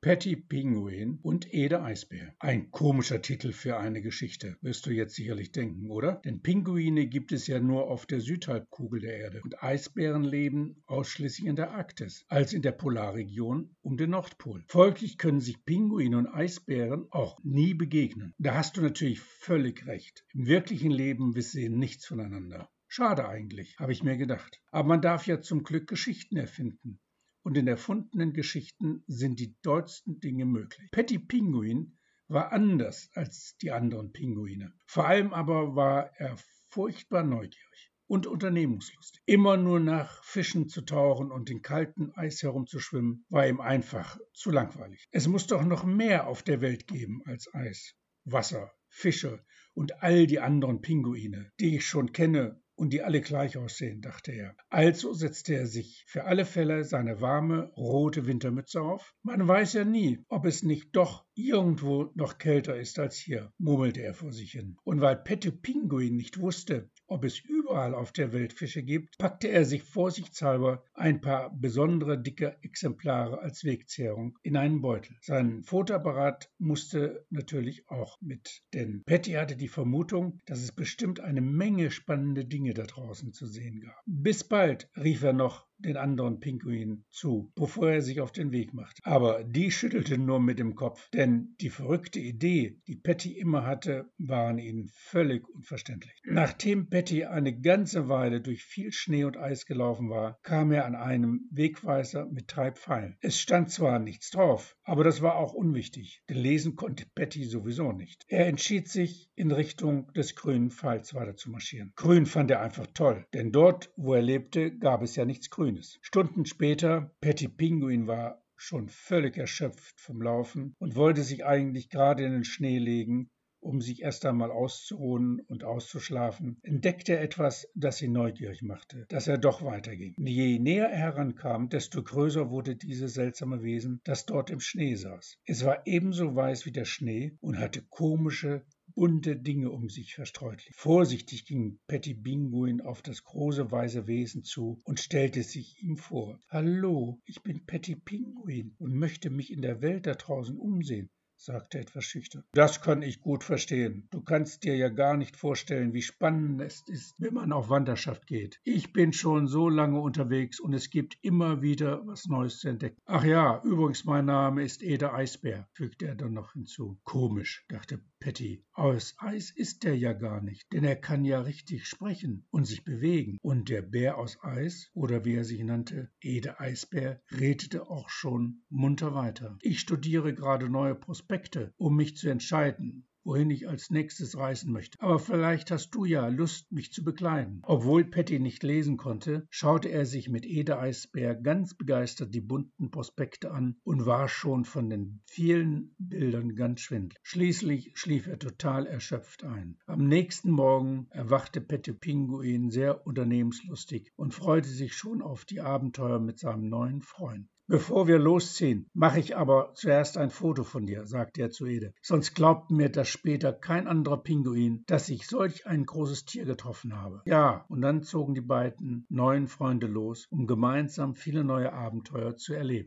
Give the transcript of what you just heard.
Patty Pinguin und Ede Eisbär. Ein komischer Titel für eine Geschichte, wirst du jetzt sicherlich denken, oder? Denn Pinguine gibt es ja nur auf der Südhalbkugel der Erde und Eisbären leben ausschließlich in der Arktis, also in der Polarregion um den Nordpol. Folglich können sich Pinguine und Eisbären auch nie begegnen. Da hast du natürlich völlig recht. Im wirklichen Leben wissen sie nichts voneinander. Schade eigentlich, habe ich mir gedacht. Aber man darf ja zum Glück Geschichten erfinden. Und in erfundenen Geschichten sind die dollsten Dinge möglich. Patty Pinguin war anders als die anderen Pinguine. Vor allem aber war er furchtbar neugierig und unternehmungslustig. Immer nur nach Fischen zu tauchen und in kaltem Eis herumzuschwimmen, war ihm einfach zu langweilig. Es muss doch noch mehr auf der Welt geben als Eis, Wasser, Fische und all die anderen Pinguine, die ich schon kenne und die alle gleich aussehen, dachte er. Also setzte er sich für alle Fälle seine warme, rote Wintermütze auf. Man weiß ja nie, ob es nicht doch irgendwo noch kälter ist als hier, murmelte er vor sich hin. Und weil Patty Pinguin nicht wusste, ob es überall auf der Welt Fische gibt, packte er sich vorsichtshalber ein paar besondere dicke Exemplare als Wegzehrung in einen Beutel. Sein Fotoapparat musste natürlich auch mit, denn Patty hatte die Vermutung, dass es bestimmt eine Menge spannende Dinge da draußen zu sehen gab. Bis bald, rief er noch den anderen Pinguinen zu, bevor er sich auf den Weg machte. Aber die schüttelten nur mit dem Kopf, denn die verrückte Idee, die Patty immer hatte, waren ihnen völlig unverständlich. Nachdem Patty eine ganze Weile durch viel Schnee und Eis gelaufen war, kam er an einem Wegweiser mit 3 Pfeilen. Es stand zwar nichts drauf, aber das war auch unwichtig, denn lesen konnte Patty sowieso nicht. Er entschied sich, in Richtung des grünen Pfeils weiter zu marschieren. Grün fand er einfach toll, denn dort, wo er lebte, gab es ja nichts Grünes. Stunden später, Patty Pinguin war schon völlig erschöpft vom Laufen und wollte sich eigentlich gerade in den Schnee legen, um sich erst einmal auszuruhen und auszuschlafen, entdeckte er etwas, das ihn neugierig machte, dass er doch weiterging. Je näher er herankam, desto größer wurde dieses seltsame Wesen, das dort im Schnee saß. Es war ebenso weiß wie der Schnee und hatte komische, bunte Dinge um sich verstreut. Vorsichtig ging Patty Pinguin auf das große weiße Wesen zu und stellte sich ihm vor. »Hallo, ich bin Patty Pinguin und möchte mich in der Welt da draußen umsehen«, sagte er etwas schüchtern. »Das kann ich gut verstehen. Du kannst dir ja gar nicht vorstellen, wie spannend es ist, wenn man auf Wanderschaft geht. Ich bin schon so lange unterwegs und es gibt immer wieder was Neues zu entdecken. Ach ja, übrigens, mein Name ist Ede Eisbär«, fügte er dann noch hinzu. Komisch, dachte Patty. Aus Eis ist er ja gar nicht, denn er kann ja richtig sprechen und sich bewegen. Und der Bär aus Eis, oder wie er sich nannte, Ede Eisbär, redete auch schon munter weiter. »Ich studiere gerade neue Prospekte, um mich zu entscheiden, wohin ich als nächstes reisen möchte. Aber vielleicht hast du ja Lust, mich zu begleiten.« Obwohl Patty nicht lesen konnte, schaute er sich mit Ede Eisbär ganz begeistert die bunten Prospekte an und war schon von den vielen Bildern ganz schwindelig. Schließlich schlief er total erschöpft ein. Am nächsten Morgen erwachte Patty Pinguin sehr unternehmenslustig und freute sich schon auf die Abenteuer mit seinem neuen Freund. »Bevor wir losziehen, mache ich aber zuerst ein Foto von dir«, sagte er zu Ede. »Sonst glaubt mir das später kein anderer Pinguin, dass ich solch ein großes Tier getroffen habe.« Ja, und dann zogen die beiden neuen Freunde los, um gemeinsam viele neue Abenteuer zu erleben.